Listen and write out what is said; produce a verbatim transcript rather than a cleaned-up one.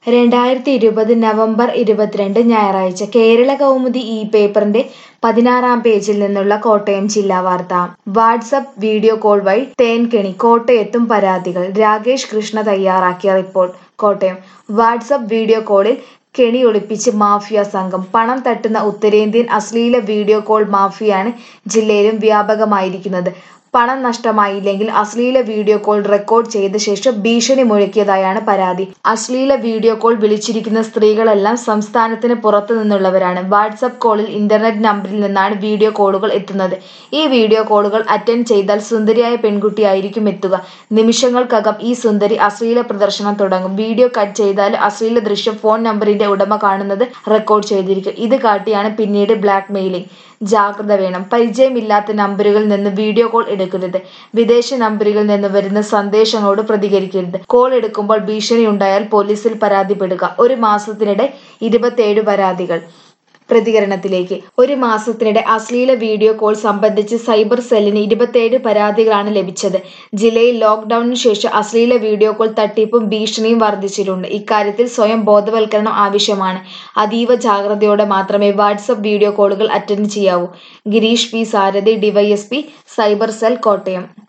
രണ്ടായിരത്തി ഇരുപത് നവംബർ ഇരുപത്തിരണ്ട് ഞായറാഴ്ച കേരള കൗമുദി ഈ പേപ്പറിന്റെ പതിനാറാം പേജിൽ നിന്നുള്ള കോട്ടയം ജില്ലാ വാർത്ത. വാട്സ്ആപ്പ് വീഡിയോ കോൾ വഴി തേൻകെണി കോട്ടയത്തും പരാതികൾ. രാകേഷ് കൃഷ്ണ തയ്യാറാക്കിയ റിപ്പോർട്ട്. കോട്ടയം വാട്സ്ആപ്പ് വീഡിയോ കോളിൽ കെണിയൊളിപ്പിച്ച് മാഫിയ സംഘം. പണം തട്ടുന്ന ഉത്തരേന്ത്യൻ അശ്ലീല വീഡിയോ കോൾ മാഫിയയാണ് ജില്ലയിലും വ്യാപകമായിരിക്കുന്നത്. പണം നഷ്ടമായില്ലെങ്കിൽ അശ്ലീല വീഡിയോ കോൾ റെക്കോർഡ് ചെയ്ത ശേഷം ഭീഷണി മുഴക്കിയതായാണ് പരാതി. അശ്ലീല വീഡിയോ കോൾ വിളിച്ചിരിക്കുന്ന സ്ത്രീകളെല്ലാം സംസ്ഥാനത്തിന് പുറത്തു നിന്നുള്ളവരാണ്. വാട്സ്ആപ്പ് കോളിൽ ഇന്റർനെറ്റ് നമ്പറിൽ നിന്നാണ് വീഡിയോ കോളുകൾ എത്തുന്നത്. ഈ വീഡിയോ കോളുകൾ അറ്റൻഡ് ചെയ്താൽ സുന്ദരിയായ പെൺകുട്ടിയായിരിക്കും എത്തുക. നിമിഷങ്ങൾക്കകം ഈ സുന്ദരി അശ്ലീല പ്രദർശനം തുടങ്ങും. വീഡിയോ കട്ട് ചെയ്താൽ അശ്ലീല ദൃശ്യം ഫോൺ നമ്പറിന്റെ ഉടമ കാണുന്നത് റെക്കോർഡ് ചെയ്തിരിക്കും. ഇത് കാട്ടിയാണ് പിന്നീട് ബ്ലാക്ക് മെയിലിംഗ്. ജാഗ്രത വേണം. പരിചയമില്ലാത്ത നമ്പറുകളിൽ നിന്ന് വീഡിയോ കോൾ എടുക്കരുത്. വിദേശ നമ്പറുകളിൽ നിന്ന് വരുന്ന സന്ദേശങ്ങളോട് പ്രതികരിക്കരുത്. കോൾ എടുക്കുമ്പോൾ ഭീഷണി ഉണ്ടായാൽ പോലീസിൽ പരാതിപ്പെടുക. ഒരു മാസത്തിനിടെ ഇരുപത്തിയേഴ് പരാതികൾ. പ്രതികരണത്തിലേക്ക്. ഒരു മാസത്തിനിടെ അശ്ലീല വീഡിയോ കോൾ സംബന്ധിച്ച് സൈബർ സെല്ലിന് ഇരുപത്തിയേഴ് പരാതികളാണ് ലഭിച്ചത്. ജില്ലയിൽ ലോക്ഡൌണിന് ശേഷം അശ്ലീല വീഡിയോ കോൾ തട്ടിപ്പും ഭീഷണിയും വർദ്ധിച്ചിട്ടുണ്ട്. ഇക്കാര്യത്തിൽ സ്വയം ബോധവൽക്കരണം ആവശ്യമാണ്. അതീവ ജാഗ്രതയോടെ മാത്രമേ വാട്സ്ആപ്പ് വീഡിയോ കോളുകൾ അറ്റൻഡ് ചെയ്യാവൂ. Girish P Sarathi, DYSP, cyber cell, Kottayam.